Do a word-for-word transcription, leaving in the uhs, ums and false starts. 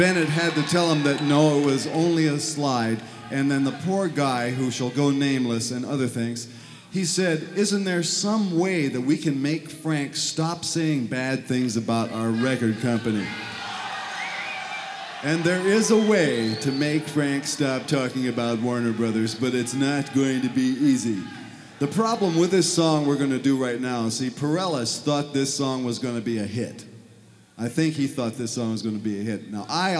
Bennett had to tell him that no, it was only a slide. And then the poor guy, who shall go nameless and other things, he said, isn't there some way that we can make Frank stop saying bad things about our record company? And there is a way to make Frank stop talking about Warner Brothers, but it's not going to be easy. The problem with this song we're going to do right now, see, Perellis thought this song was going to be a hit. I think he thought this song was going to be a hit. Now, I